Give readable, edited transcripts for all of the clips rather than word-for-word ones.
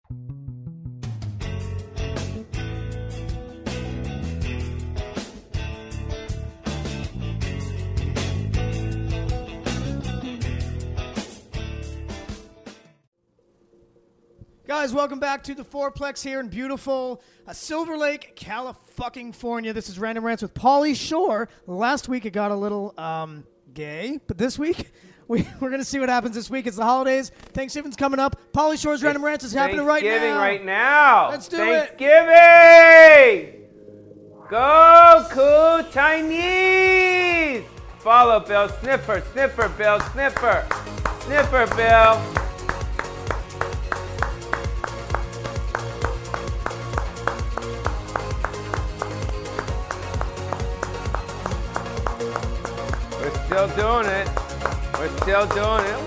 Guys, welcome back to the Fourplex here in beautiful Silver Lake, California. This is Random Rants with Pauly Shore. Last week it got a little gay, but this week we're going to see what happens this week. It's the holidays. Thanksgiving's coming up. Pauly Shore's Random Rants is happening right now. Thanksgiving right now. Let's do Thanksgiving! Go cool Chinese! Follow Bill. Sniffer, sniffer, Bill. Sniffer. Sniffer, Bill. Still doing it. We're still doing it.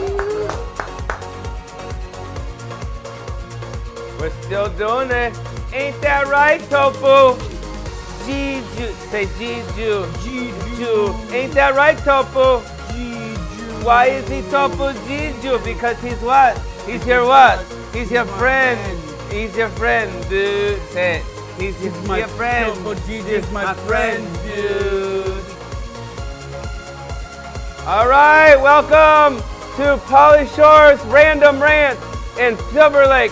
We're still doing it. Ain't that right, Tofu? Jiju. Say Jiju. Jiju. Ain't that right, Tofu? Jiju. Why is he Tofu Jiju? Because he's what? He's your what? He's your friend. He's your friend, dude. Say it. He's your friend. Tofu Jiju is my friend, dude. All right, welcome to Pauly Shore's Random Rants in Silver Lake.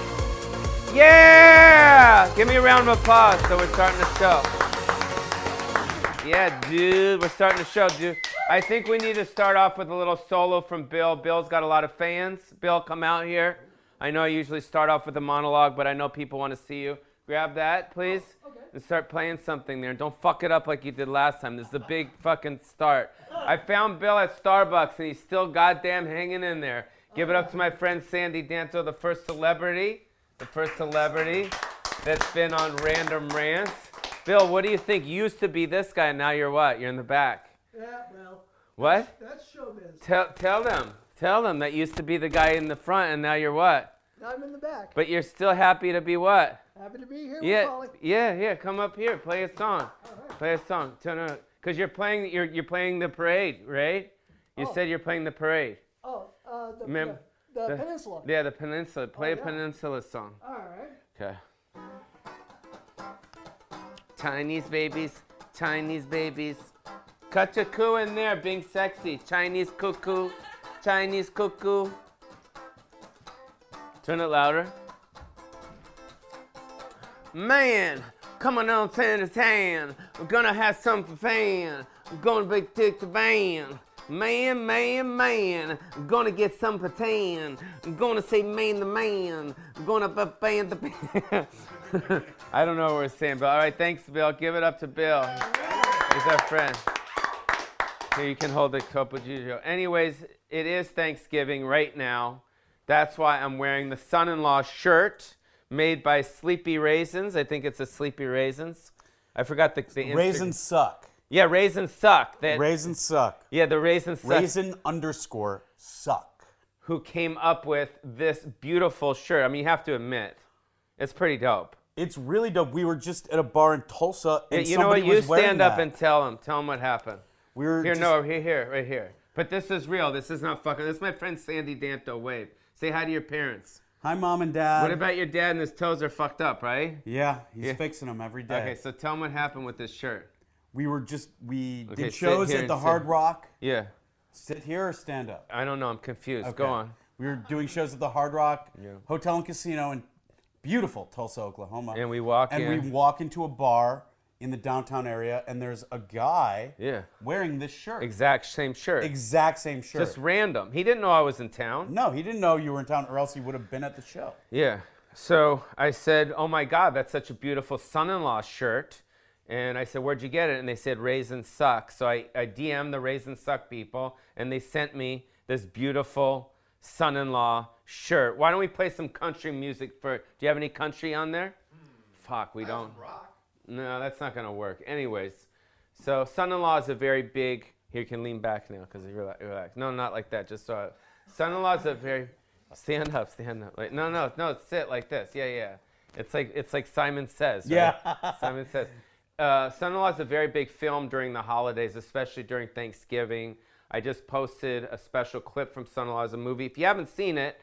Yeah! Give me a round of applause so we're starting the show. Yeah, dude, we're starting the show, dude. I think we need to start off with a little solo from Bill. Bill's got a lot of fans. Bill, come out here. I know I usually start off with a monologue, but I know people want to see you. Grab that, please, and start playing something there. Don't fuck it up like you did last time. This is a big fucking start. I found Bill at Starbucks, and he's still goddamn hanging in there. Give it up to my friend Sandy Danto, the first celebrity that's been on Random Rants. Bill, what do you think? You used to be this guy, and now you're what? You're in the back. Yeah, well. What? That's showbiz. Tell them that used to be the guy in the front, and now you're what? Now I'm in the back. But you're still happy to be what? Happy to be here Yeah, with Pauly. yeah. Come up here. Play a song. All right. Play a song. Because you're playing the parade, right? You said you're playing the parade. Oh, the Peninsula. Yeah, the Peninsula. Play a Peninsula song. All right. Okay. Chinese babies. Cut your coo in there, being sexy. Chinese cuckoo. Turn it louder. Man, come on down to town. We're gonna have some for fan. We're gonna big dick the van. Man. I'm gonna get some for tan. I'm gonna say man the man. I'm gonna band the band. I don't know what we're saying, but all right, thanks, Bill. Give it up to Bill. He's our friend. Here, you can hold the Topo Gigio. Anyways, it is Thanksgiving right now. That's why I'm wearing the son-in-law shirt made by Sleepy Raisins. I think it's a Sleepy Raisins. I forgot the Raisins suck. Yeah, Raisins suck. Raisins suck. Yeah, the Raisins suck. Raisin_suck. Who came up with this beautiful shirt. I mean, you have to admit, it's pretty dope. It's really dope. We were just at a bar in Tulsa, and you know what? somebody You was wearing stand up that. and tell them what happened. We were here, right here. But this is real. This is not fucking. This is my friend Sandy Danto. Wave. Say hi to your parents. Hi, Mom and Dad. What about your dad and his toes are fucked up, right? Yeah, he's fixing them every day. Okay, so tell them what happened with this shirt. We did shows at the Hard Rock. Yeah. Sit here or stand up? I don't know. I'm confused. Okay. Go on. We were doing shows at the Hard Rock Hotel and Casino in beautiful Tulsa, Oklahoma. And we walk into a bar in the downtown area, and there's a guy wearing this shirt. Exact same shirt. Just random. He didn't know I was in town. No, he didn't know you were in town, or else he would have been at the show. Yeah. So I said, oh my God, that's such a beautiful son-in-law shirt. And I said, where'd you get it? And they said, Raisins Suck. So I DM'd the Raisins Suck people, and they sent me this beautiful son-in-law shirt. Why don't we play some country music do you have any country on there? Fuck, we don't. Rock. No, that's not going to work. Anyways, so son-in-law is a very big, here you can lean back now because you're relaxed. No, not like that, just so. Son-in-law is a very, stand up. Like, no, sit like this. Yeah. It's like Simon Says. Right? Yeah. Simon Says. Son-in-law is a very big film during the holidays, especially during Thanksgiving. I just posted a special clip from Son-in-law as a movie. If you haven't seen it,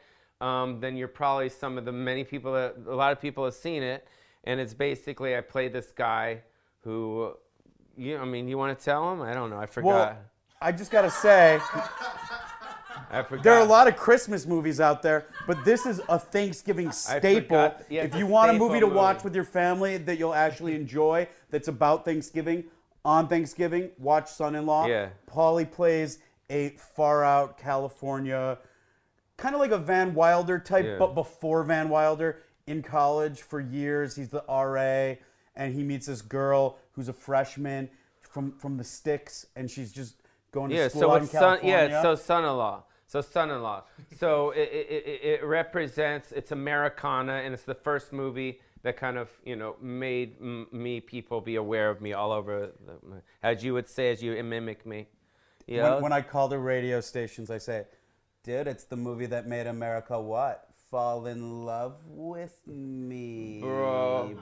then you're probably some of the many people that a lot of people have seen it. And it's basically I play this guy who, you want to tell him? I don't know. I forgot. Well, I just gotta say, there are a lot of Christmas movies out there, but this is a Thanksgiving staple. Yeah, if you want a movie to watch with your family that you'll actually enjoy, that's about Thanksgiving, on Thanksgiving, watch Son-in-Law. Yeah. Paulie plays a far-out California, kind of like a Van Wilder type, but before Van Wilder, in college for years. He's the RA, and he meets this girl who's a freshman from the sticks, and she's just going to school out in California. So son-in-law. So it represents, it's Americana, and it's the first movie that kind of, made people be aware of me all over, as you would say, as you mimic me. When I call the radio stations, I say, dude, it's the movie that made America what? Fall in love with me. Bro.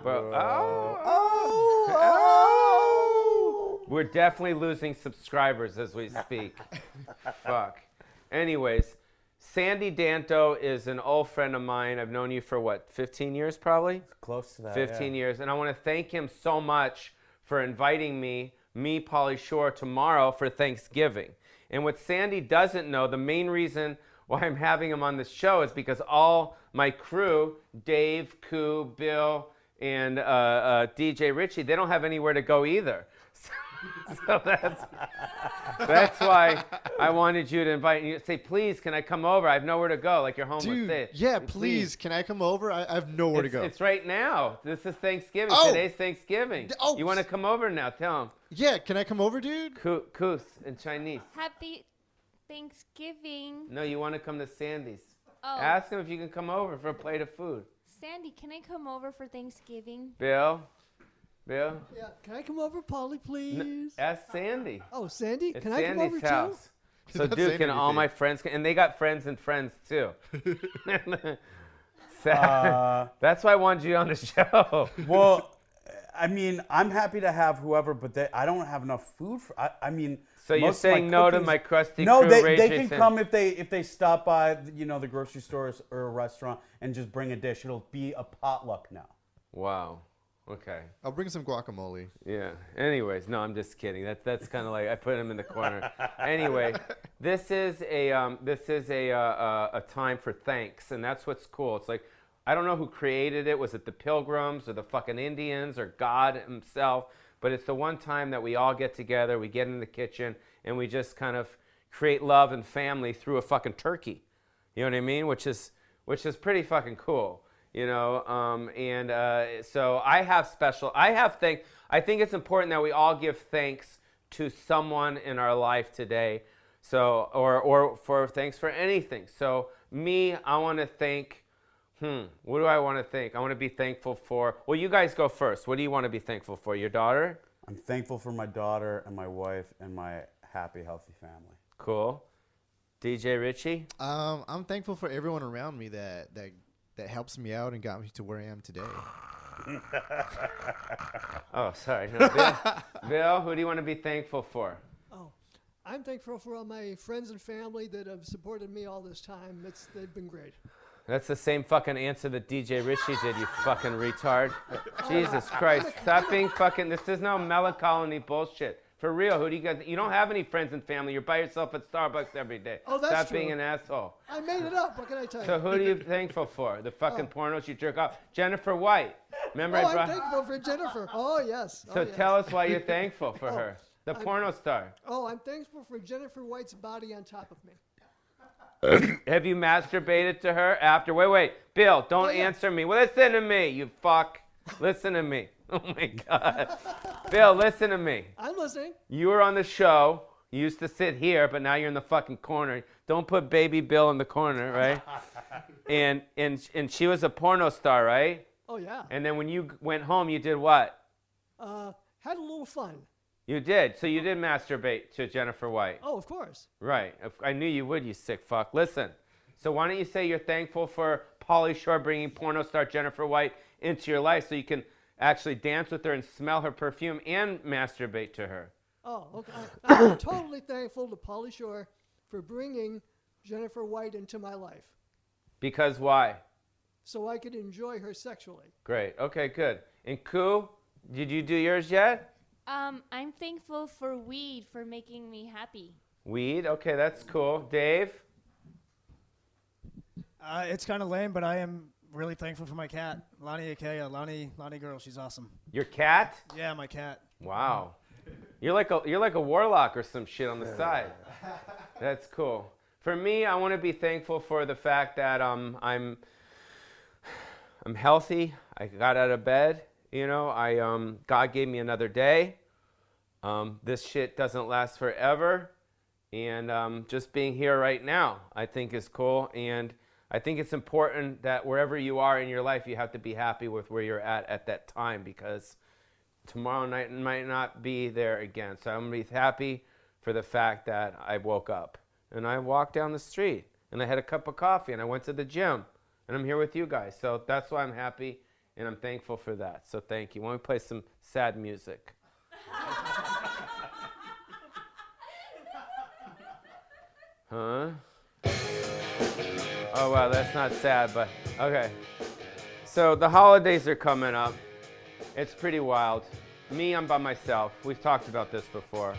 Oh. We're definitely losing subscribers as we speak. Fuck. Anyways, Sandy Danto is an old friend of mine. I've known you for 15 years probably? Close to that. 15 years. And I want to thank him so much for inviting me, Pauly Shore, tomorrow for Thanksgiving. And what Sandy doesn't know, the main reason why I'm having him on this show is because all my crew, Dave, Koo, Bill, and DJ Richie, they don't have anywhere to go either. So that's why I wanted you to invite you. Say, please, can I come over? I have nowhere to go. Like your homeless. Dude, yeah, please, can I come over? I have nowhere to go. It's right now. This is Thanksgiving. Oh. Today's Thanksgiving. Oh. You want to come over now? Tell him. Yeah, can I come over, dude? Kus in Chinese. Happy Thanksgiving. No, you want to come to Sandy's. Oh. Ask him if you can come over for a plate of food. Sandy, can I come over for Thanksgiving? Bill? Yeah, can I come over, Paulie, please? Ask Sandy. Oh, Sandy? It's Can I come over Sandy's house. too? So, dude, can all my friends, and they got friends and friends too. That's why I wanted you on the show. Well, I mean, I'm happy to have whoever, but I don't have enough food for. So you're saying no to my crusty No, crew? they can come if they stop by, the grocery stores or a restaurant and just bring a dish. It'll be a potluck now. Wow. Okay. I'll bring some guacamole. Yeah. Anyways, no, I'm just kidding. That's kind of like I put him in the corner. Anyway, this is a time for thanks, and that's what's cool. It's like I don't know who created it. Was it the Pilgrims or the fucking Indians or God himself? But it's the one time that we all get together, we get in the kitchen, and we just kind of create love and family through a fucking turkey. You know what I mean? Which is pretty fucking cool. So I think it's important that we all give thanks to someone in our life today. So, or for thanks for anything. So I want to thank, what do I want to thank? I want to be thankful for, well, you guys go first. What do you want to be thankful for? Your daughter? I'm thankful for my daughter and my wife and my happy, healthy family. Cool. DJ Richie? I'm thankful for everyone around me that helps me out and got me to where I am today. Oh, sorry. No, Bill, who do you want to be thankful for? Oh, I'm thankful for all my friends and family that have supported me all this time. They've been great. That's the same fucking answer that DJ Richie did, you fucking retard. Jesus Christ. Stop being fucking, this is no melancholy bullshit. For real, who do you guys, you don't have any friends and family. You're by yourself at Starbucks every day. Oh, that's Stop true. being an asshole. I made it up. What can I tell you? So who are you thankful for? The fucking pornos you jerk off? Jennifer White. Remember I brought... I'm thankful for Jennifer. Oh, yes. So tell us why you're thankful for her. The porno star. Oh, I'm thankful for Jennifer White's body on top of me. Have you masturbated to her after? Wait. Bill, don't answer me. Well, listen to me, you fuck. Listen to me. Oh, my God. Bill, listen to me. I'm listening. You were on the show. You used to sit here, but now you're in the fucking corner. Don't put baby Bill in the corner, right? and she was a porno star, right? Oh, yeah. And then when you went home, you did what? Had a little fun. You did. So you did masturbate to Jennifer White. Oh, of course. Right. I knew you would, you sick fuck. Listen. So why don't you say you're thankful for Pauly Shore bringing porno star Jennifer White into your life so you can actually dance with her and smell her perfume and masturbate to her? Oh, okay. I'm totally thankful to Pauly Shore for bringing Jennifer White into my life. Because why? so I could enjoy her sexually. Great. Okay, good. And Koo, did you do yours yet? I'm thankful for weed for making me happy. Weed? Okay, that's cool. Dave? It's kind of lame, but I am really thankful for my cat, Lonnie Ikea. Lonnie girl, she's awesome. Your cat? Yeah, my cat. Wow. You're like a warlock or some shit on the side. That's cool. For me, I want to be thankful for the fact that I'm healthy. I got out of bed. You know, God gave me another day. This shit doesn't last forever, and just being here right now, I think is cool. And I think it's important that wherever you are in your life, you have to be happy with where you're at that time, because tomorrow night might not be there again. So I'm gonna be happy for the fact that I woke up and I walked down the street and I had a cup of coffee and I went to the gym and I'm here with you guys. So that's why I'm happy and I'm thankful for that. So thank you. Why don't we play some sad music? Huh? Oh, wow, that's not sad, but okay. So the holidays are coming up. It's pretty wild. Me, I'm by myself. We've talked about this before.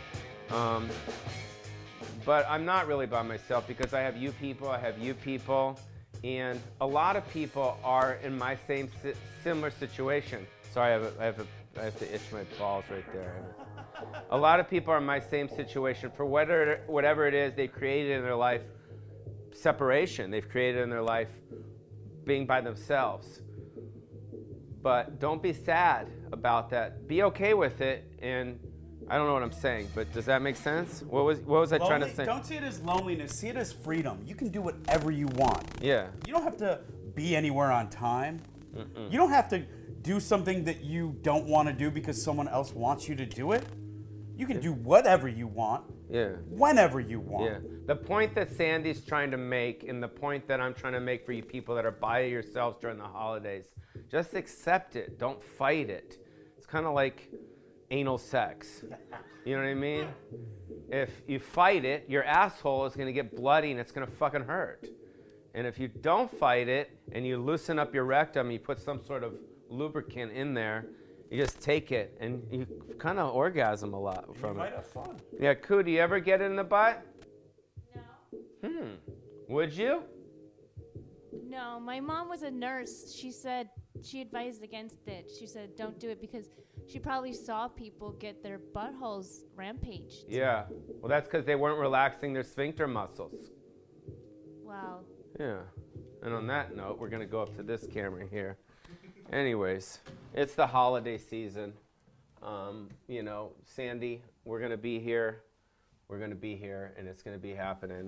But I'm not really by myself because I have you people, and a lot of people are in my similar situation. Sorry, I have to itch my balls right there. A lot of people are in my same situation. For whatever it is, they've created in their life separation. They've created in their life being by themselves. But don't be sad about that. Be okay with it. And I don't know what I'm saying, but does that make sense? What was I trying to say? Don't see it as loneliness. See it as freedom. You can do whatever you want. Yeah. You don't have to be anywhere on time. You don't have to do something that you don't want to do because someone else wants you to do it. You can do whatever you want. Yeah. Whenever you want. Yeah. The point that Sandy's trying to make, and the point that I'm trying to make for you people that are by yourselves during the holidays, just accept it. Don't fight it. It's kind of like anal sex. You know what I mean? If you fight it, your asshole is going to get bloody and it's going to fucking hurt. And if you don't fight it and you loosen up your rectum, you put some sort of lubricant in there, you just take it and you kind of orgasm a lot from it. You might have fun. Yeah, Koo, do you ever get it in the butt? No. Would you? No, my mom was a nurse. She said she advised against it. She said don't do it because she probably saw people get their buttholes rampaged. Yeah. Well, that's because they weren't relaxing their sphincter muscles. Wow. Yeah. And on that note, we're going to go up to this camera here. Anyways, it's the holiday season. You know, Sandy, we're going to be here. We're going to be here, and it's going to be happening.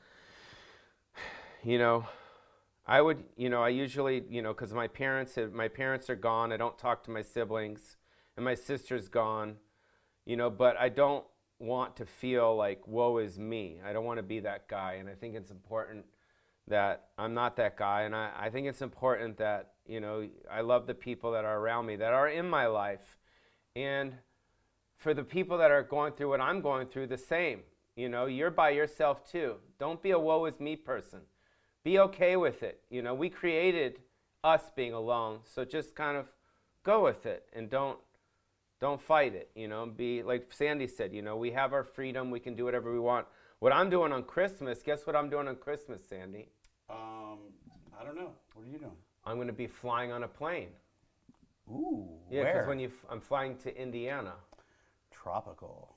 You know, I usually, because my parents are gone. I don't talk to my siblings, and my sister's gone, but I don't want to feel like, woe is me. I don't want to be that guy, and I think it's important that I'm not that guy, and I think it's important that, I love the people that are around me, that are in my life, and for the people that are going through what I'm going through, the same. You're by yourself too. Don't be a woe is me person. Be okay with it. We created us being alone, so just kind of go with it and don't fight it. Be like Sandy said. We have our freedom. We can do whatever we want. What I'm doing on Christmas, guess what I'm doing on Christmas, Sandy? I don't know. What are you doing? I'm going to be flying on a plane. Ooh, Yeah, where? because I'm flying to Indiana. Tropical.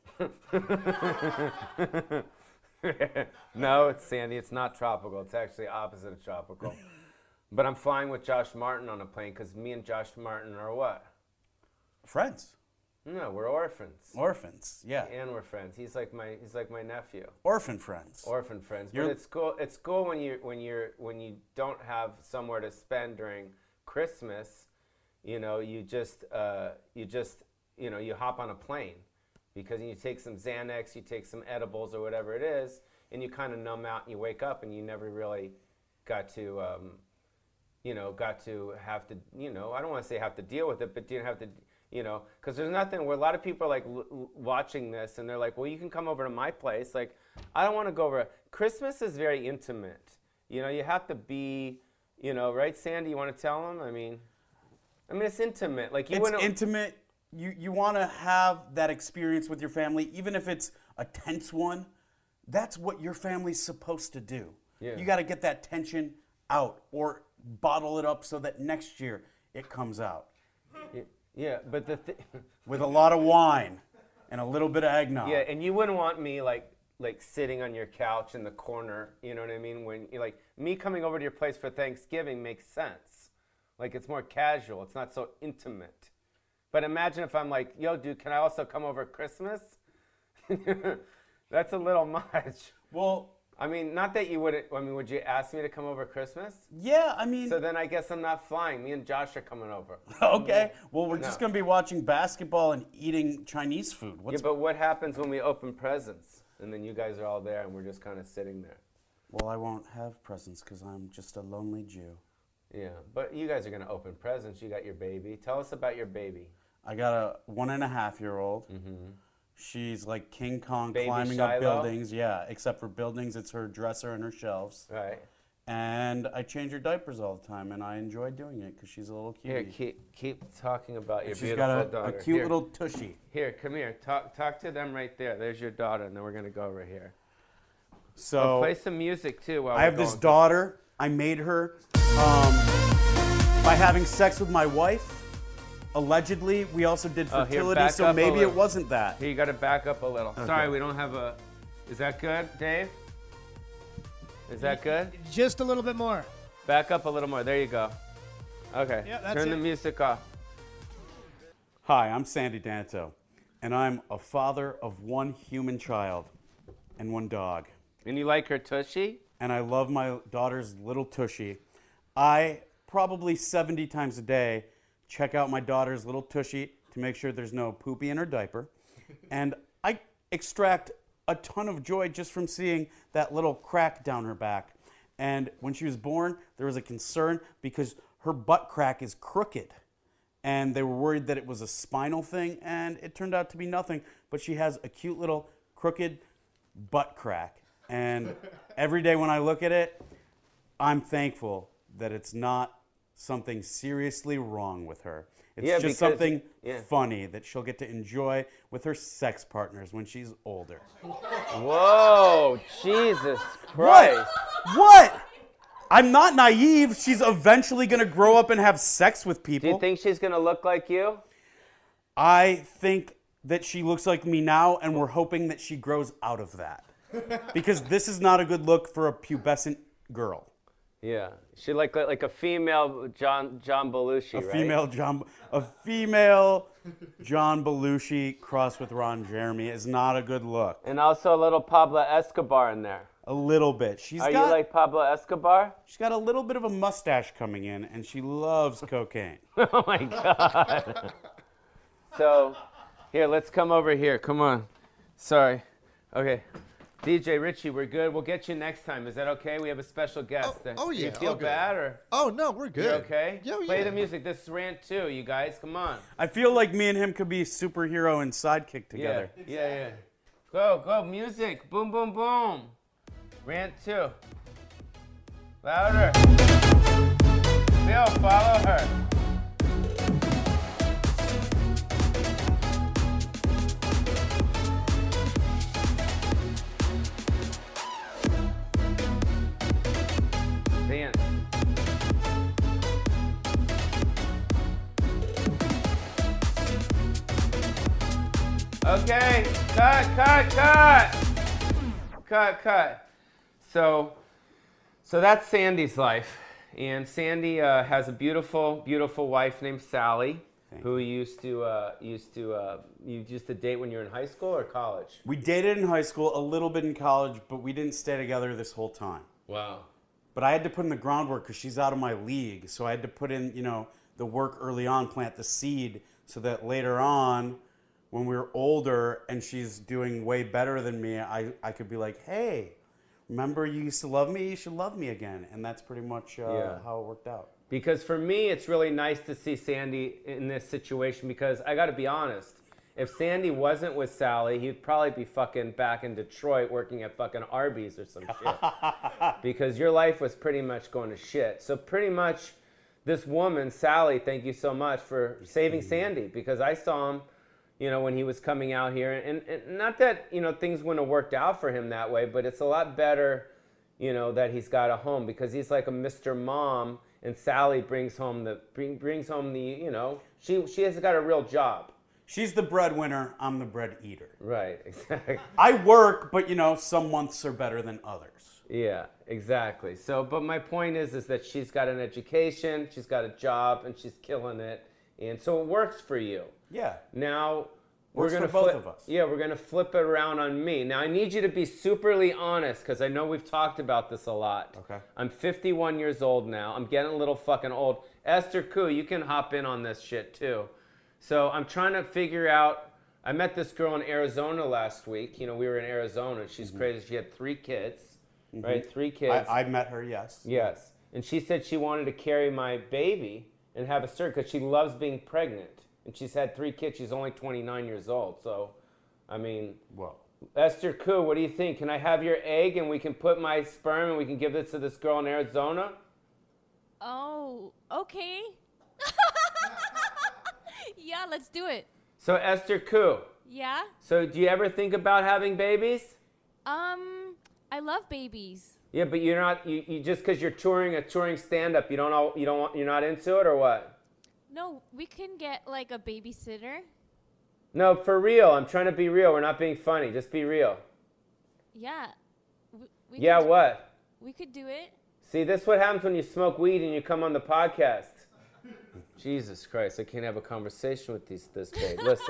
No, Sandy, it's not tropical. It's actually opposite of tropical. But I'm flying with Josh Martin on a plane because me and Josh Martin are what? Friends. No, we're orphans. Orphans. Yeah. And we're friends. He's like my nephew. Orphan friends. Orphan friends. You're- But it's cool. It's cool when you don't have somewhere to spend during Christmas. You just you hop on a plane because you take some Xanax, you take some edibles or whatever it is, and you kind of numb out and you wake up and you never really got to have to I don't want to say have to deal with it, but didn't have to. Because there's nothing where a lot of people are like watching this and they're like, well, you can come over to my place. Like, I don't want to go over. Christmas is very intimate. You have to be You know, right, Sandy? You want to tell them? I mean, it's intimate. Like you It's wouldn't. intimate. You want to have that experience with your family, even if it's a tense one. That's what your family's supposed to do. Yeah. You got to get that tension out or bottle it up so that next year it comes out Yeah, but with a lot of wine and a little bit of eggnog. yeah, and you wouldn't want me like sitting on your couch in the corner. You know what I mean? When you like me coming over to your place for Thanksgiving makes sense. Like it's more casual. It's not so intimate. But imagine if I'm like, yo, dude, can I also come over at Christmas? That's a little much. Well, I mean, not that you wouldn't. I mean, would you ask me to come over at Christmas? yeah, I mean, So then I guess I'm not flying. Me and Josh are coming over. okay. Well, we're just No. going to be watching basketball and eating Chinese food. Yeah, What's but what happens when we open presents and then you guys are all there and we're just kind of sitting there? Well, I won't have presents because I'm just a lonely Jew. Yeah, but you guys are going to open presents. You got your baby. Tell us about your baby. I got a 1.5-year-old. Mm-hmm. She's like King Kong Baby climbing Shiloh? up buildings. Yeah, except for buildings, it's her dresser and her shelves. Right. And I change her diapers all the time, and I enjoy doing it because she's a little Here, cutie. keep talking about your She's beautiful got a daughter. cute Here. little tushy. Here, come here. Talk to them right there. There's your daughter, and then we're going to go over here. So Play some music, too. While I we're have this going. daughter. I made her by having sex with my wife. Allegedly, we also did Oh, here, fertility, back so up a maybe it little. wasn't that. Here, you got to back up a little. Sorry, we don't have a... Is that good, Dave? Is that good? Just a little bit more. Back up a little more. There you go. Okay. Yeah, that's Turn it. the music off. Hi, I'm Sandy Danto, and I'm a father of one human child and one dog. And you like her tushy? And I love my daughter's little tushy. I probably 70 times a day check out my daughter's little tushy to make sure there's no poopy in her diaper. And I extract a ton of joy just from seeing that little crack down her back. And when she was born, there was a concern because her butt crack is crooked. And they were worried that it was a spinal thing, and it turned out to be nothing. But she has a cute little crooked butt crack. And every day when I look at it, I'm thankful that it's not something seriously wrong with her. It's Yeah, just because- something yeah. funny that she'll get to enjoy with her sex partners when she's older. Whoa, Jesus Christ. What? I'm not naive. She's eventually going to grow up and have sex with Do you people. think she's going to look like you? I think that she looks like me now, and we're hoping that she grows out of that. Because this is not a good look for a pubescent girl. Yeah. She like a female John Belushi, A right? female John Belushi crossed with Ron Jeremy is not a good look. And also a little Pablo Escobar in there. A little bit. Are you like Pablo Escobar? She's got a little bit of a mustache coming in, and she loves cocaine. Oh my God. So, here, let's come over here. Come on. Sorry. Okay. DJ Richie, we're good. We'll get you next time. Is that okay? We have a special guest. oh, Do you yeah, feel all good. bad or Oh no, we're good. you okay? Yeah, Play yeah. the music. This is Rant 2, you guys. Come on. I feel like me and him could be superhero and sidekick together. Yeah. Go. Music. Boom, boom, boom. Rant 2. Louder. Bill, follow her. Dance. Okay, cut. So that's Sandy's life, and Sandy has a beautiful wife named Sally, who you used to date when you were in high school or college. We dated in high school, a little bit in college, but we didn't stay together this whole time. Wow. But I had to put in the groundwork because she's out of my league. So I had to put in, the work early on, plant the seed, so that later on, when we were older and she's doing way better than me, I could be like, hey, remember you used to love me? You should love me again. And that's pretty much how it worked out. Because for me, it's really nice to see Sandy in this situation because I got to be honest, if Sandy wasn't with Sally, he'd probably be fucking back in Detroit working at fucking Arby's or some shit. Because your life was pretty much going to shit. So pretty much this woman, Sally, thank you so much for saving Sandy, because I saw him, you know, when he was coming out here. And not that, you know, things wouldn't have worked out for him that way, but it's a lot better, you know, that he's got a home, because he's like a Mr. Mom, and Sally brings home the, you know, she has got a real job. She's the breadwinner, I'm the bread eater. Right, exactly. I work, but you know, some months are better than others. Yeah, exactly. So, but my point is that she's got an education, she's got a job, and she's killing it. And so it works for you. Yeah. Now, Works we're going for to both flip, of us. Yeah, we're going to flip it around on me. Now, I need you to be superly honest, because I know we've talked about this a lot. Okay. I'm 51 years old now. I'm getting a little fucking old. Esther Koo, you can hop in on this shit too. So I'm trying to figure out, I met this girl in Arizona last week. You know, we were in Arizona. She's crazy. She had 3 kids, right? 3 kids. I met her, yes. Yes. And she said she wanted to carry my baby and have a cert because she loves being pregnant. And she's had 3 kids. She's only 29 years old. So, I mean, Whoa. Esther Koo, what do you think? Can I have your egg and we can put my sperm and we can give this to this girl in Arizona? Oh, okay. Yeah, let's do it. So, Esther Koo, Yeah? so do you ever think about having babies? I love babies. Yeah, but you're not, you just because you're touring a touring stand-up, you're not into it or what? No, we can get like a babysitter. No, for real. I'm trying to be real. We're not being funny. Just be real. Yeah. We Yeah, could, what? We could do it. See, this is what happens when you smoke weed and you come on the podcast. Jesus Christ, I can't have a conversation with this babe. Listen.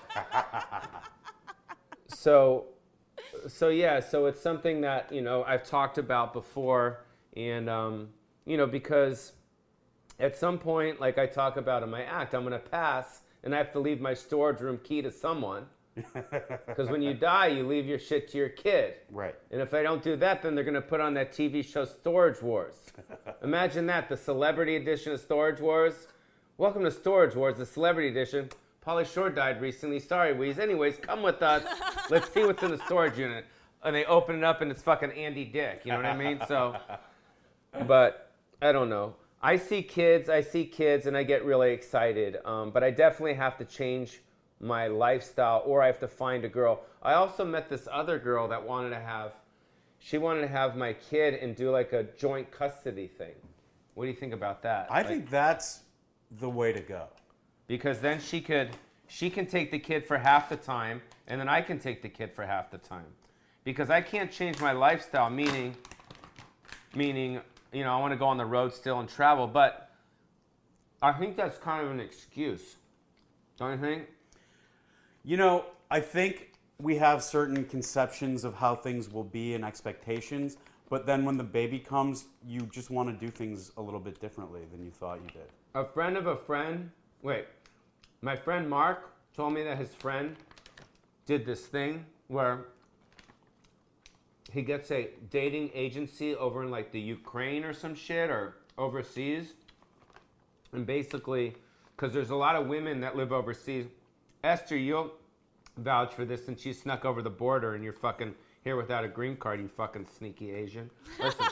So yeah, so it's something that, you know, I've talked about before, and, you know, because at some point, like I talk about in my act, I'm going to pass, and I have to leave my storage room key to someone. Because when you die, you leave your shit to your kid. Right. And if I don't do that, then they're going to put on that TV show Storage Wars. Imagine that, the celebrity edition of Storage Wars. Welcome to Storage Wars, the celebrity edition. Pauly Shore died recently. Sorry, Weeze. Anyways, come with us. Let's see what's in the storage unit. And they open it up, and it's fucking Andy Dick. You know what I mean? So, but I don't know. I see kids, and I get really excited. But I definitely have to change my lifestyle, or I have to find a girl. I also met this other girl that wanted to have my kid and do like a joint custody thing. What do you think about that? I think that's the way to go. Because then she can take the kid for half the time, and then I can take the kid for half the time. Because I can't change my lifestyle, meaning, you know, I want to go on the road still and travel, but I think that's kind of an excuse. Don't you think? You know, I think we have certain conceptions of how things will be and expectations, but then when the baby comes, you just want to do things a little bit differently than you thought you did. A friend of a friend, my friend Mark told me that his friend did this thing where he gets a dating agency over in like the Ukraine or some shit, or overseas. And basically, because there's a lot of women that live overseas. Esther, you'll vouch for this, since she snuck over the border and you're fucking here without a green card, you fucking sneaky Asian. Listen.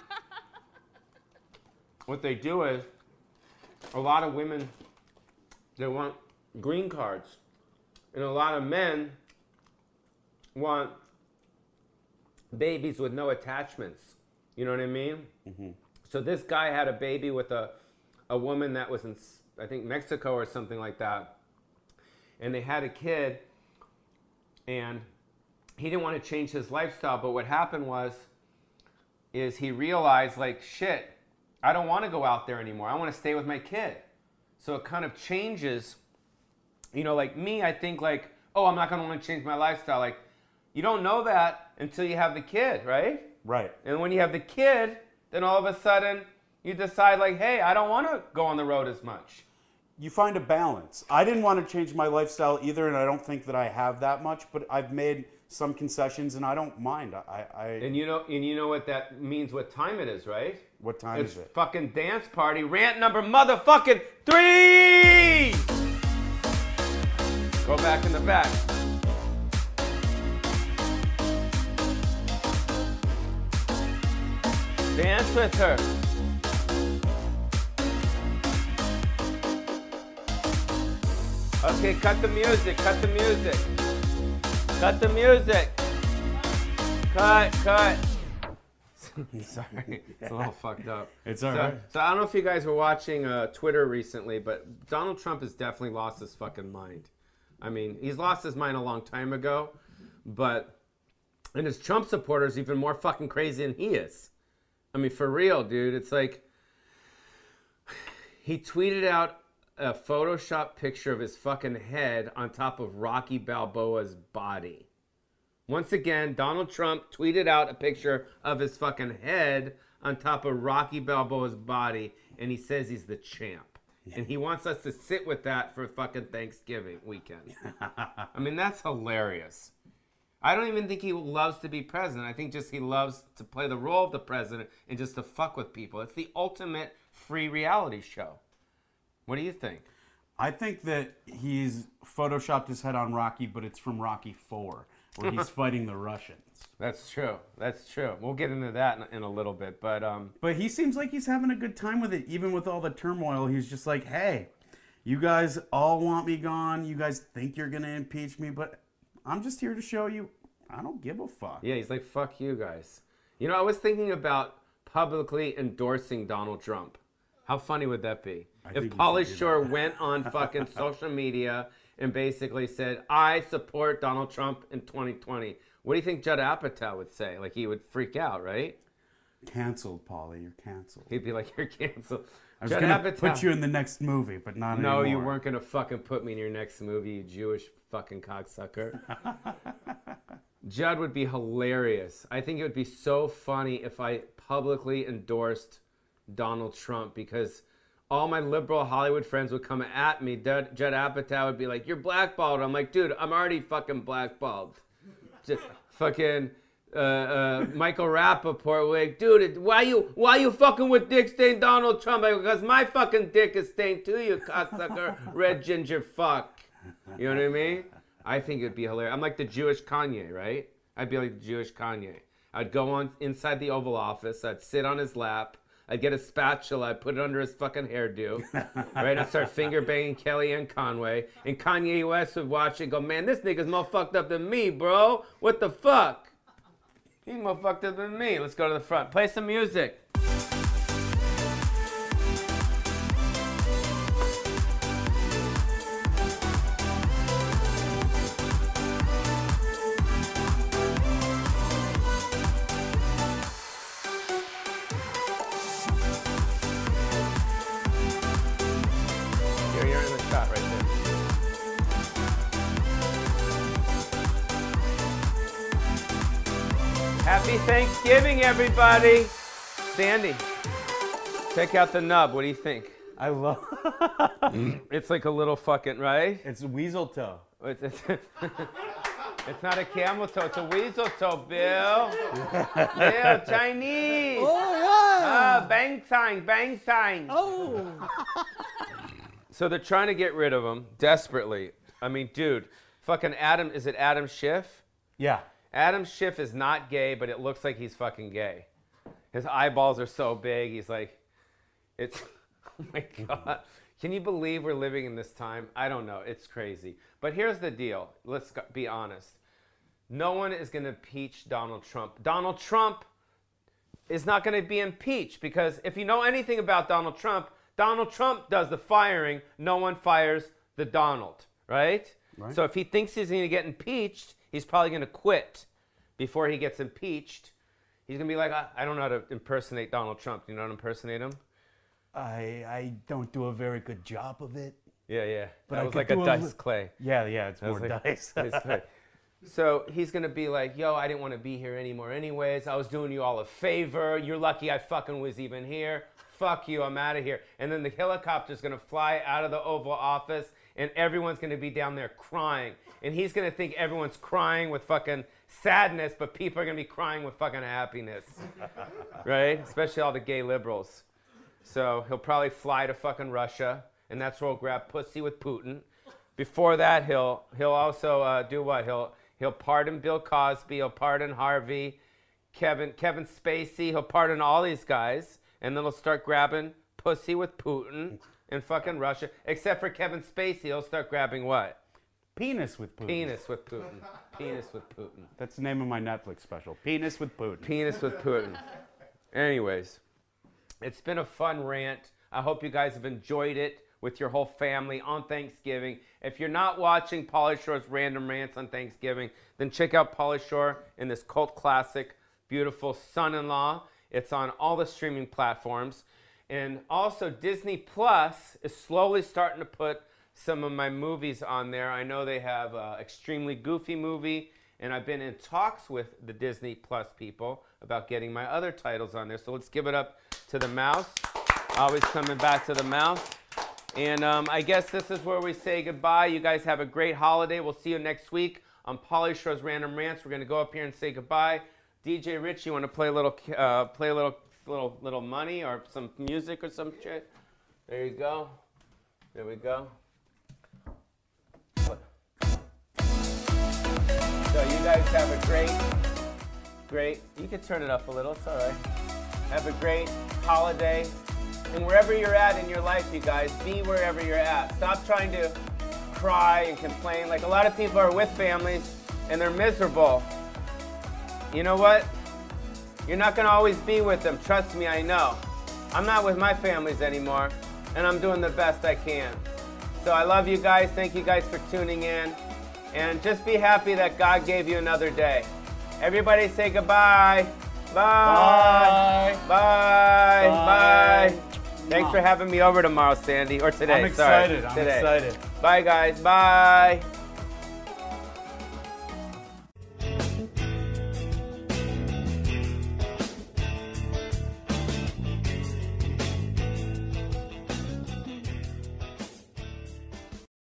What they do is, a lot of women, they want green cards. And a lot of men want babies with no attachments. You know what I mean? Mm-hmm. So this guy had a baby with a woman that was in, I think, Mexico or something like that. And they had a kid, and he didn't want to change his lifestyle. But what happened is he realized, like, shit, I don't want to go out there anymore. I want to stay with my kid. So it kind of changes, you know, like me, I think like, oh, I'm not going to want to change my lifestyle. Like, you don't know that until you have the kid, right? Right. And when you have the kid, then all of a sudden you decide like, hey, I don't want to go on the road as much. You find a balance. I didn't want to change my lifestyle either, and I don't think that I have that much, but I've made some concessions, and I don't mind. And you know what that means, what time it is, right? What time is it? It's fucking dance party, rant number motherfucking 3! Go back in the back. Dance with her. Okay, cut the music, cut the music. Cut the music. Cut. Sorry, it's a little fucked up. It's all right. So I don't know if you guys were watching Twitter recently, but Donald Trump has definitely lost his fucking mind. I mean, he's lost his mind a long time ago, and his Trump supporters even more fucking crazy than he is. I mean, for real, dude. It's like he tweeted out a Photoshop picture of his fucking head on top of Rocky Balboa's body. Once again, Donald Trump tweeted out a picture of his fucking head on top of Rocky Balboa's body, and he says he's the champ. Yeah. And he wants us to sit with that for fucking Thanksgiving weekend. I mean, that's hilarious. I don't even think he loves to be president. I think just he loves to play the role of the president and just to fuck with people. It's the ultimate free reality show. What do you think? I think that he's photoshopped his head on Rocky, but it's from Rocky 4, where he's fighting the Russians. That's true. That's true. We'll get into that in a little bit, but he seems like he's having a good time with it, even with all the turmoil. He's just like, hey, you guys all want me gone. You guys think you're gonna impeach me, but I'm just here to show you I don't give a fuck. Yeah, he's like, fuck you guys. You know, I was thinking about publicly endorsing Donald Trump. How funny would that be? If Pauly Shore went on fucking social media and basically said, I support Donald Trump in 2020. What do you think Judd Apatow would say? Like, he would freak out, right? Canceled, Pauly. You're canceled. He'd be like, you're canceled. I was going to put you in the next movie, but not anymore. No, you weren't going to fucking put me in your next movie, you Jewish fucking cocksucker. Judd would be hilarious. I think it would be so funny if I publicly endorsed Donald Trump, because all my liberal Hollywood friends would come at me. Judd Apatow would be like, you're blackballed. I'm like, dude, I'm already fucking blackballed. Fucking Michael Rappaport would be like, dude, why you fucking with dick stained Donald Trump? I go, because my fucking dick is stained too, you cocksucker, red ginger fuck. You know what I mean? I think it'd be hilarious. I'm like the Jewish Kanye, right? I'd be like the Jewish Kanye. I'd go on inside the Oval Office. I'd sit on his lap. I'd get a spatula. I'd put it under his fucking hairdo. Right? I'd start finger banging Kellyanne Conway. And Kanye West would watch it and go, man, this nigga's more fucked up than me, bro. What the fuck? He's more fucked up than me. Let's go to the front. Play some music. Happy Thanksgiving, everybody. Sandy, check out the nub. What do you think? I love It's like a little fucking, right? It's weasel toe. It's not a camel toe. It's a weasel toe, Bill. Bill, Chinese. Oh, yeah. Bang sign, bang sign. Oh. So they're trying to get rid of him desperately. I mean, dude, fucking Adam, is it Adam Schiff? Yeah. Adam Schiff is not gay, but it looks like he's fucking gay. His eyeballs are so big, he's like, it's, oh my God. Can you believe we're living in this time? I don't know, it's crazy. But here's the deal, let's be honest. No one is gonna impeach Donald Trump. Donald Trump is not gonna be impeached, because if you know anything about Donald Trump does the firing, no one fires the Donald, right? So if he thinks he's gonna get impeached, he's probably going to quit before he gets impeached. He's going to be like, I don't know how to impersonate Donald Trump. Do you know how to impersonate him? I don't do a very good job of it. Yeah. But that I was could like a do dice clay. Yeah, it's more like, dice. So he's going to be like, yo, I didn't want to be here anymore anyways. I was doing you all a favor. You're lucky I fucking was even here. Fuck you, I'm out of here. And then the helicopter's going to fly out of the Oval Office, and everyone's going to be down there crying. And he's going to think everyone's crying with fucking sadness, but people are going to be crying with fucking happiness. Right? Especially all the gay liberals. So he'll probably fly to fucking Russia, and that's where he'll grab pussy with Putin, before that, he'll also do what? He'll pardon Bill Cosby. He'll pardon Harvey, Kevin Spacey. He'll pardon all these guys, and then he'll start grabbing pussy with Putin and fucking Russia. Except for Kevin Spacey, he'll start grabbing what? Penis with Putin. Penis with Putin. Penis with Putin. That's the name of my Netflix special. Penis with Putin. Penis with Putin. Anyways, it's been a fun rant. I hope you guys have enjoyed it with your whole family on Thanksgiving. If you're not watching Pauly Shore's Random Rants on Thanksgiving, then check out Pauly Shore in this cult classic, Beautiful Son-in-Law. It's on all the streaming platforms. And also Disney Plus is slowly starting to put some of my movies on there. I know they have an Extremely Goofy movie, and I've been in talks with the Disney Plus people about getting my other titles on there. So let's give it up to the mouse. Always coming back to the mouse. And I guess this is where we say goodbye. You guys have a great holiday. We'll see you next week on Pauly Shore's Random Rants. We're going to go up here and say goodbye. DJ Rich, you want to play a little money or some music or some shit? There you go. There we go. So you guys have a great, you can turn it up a little, it's all right. Have a great holiday. And wherever you're at in your life, you guys, be wherever you're at. Stop trying to cry and complain. Like a lot of people are with families and they're miserable. You know what? You're not going to always be with them. Trust me, I know. I'm not with my families anymore, and I'm doing the best I can. So I love you guys. Thank you guys for tuning in. And just be happy that God gave you another day. Everybody say goodbye. Bye. Bye. Bye. Bye. Thanks for having me over tomorrow, Sandy. Or today. I'm excited. Sorry. Today. I'm excited. Bye, guys. Bye.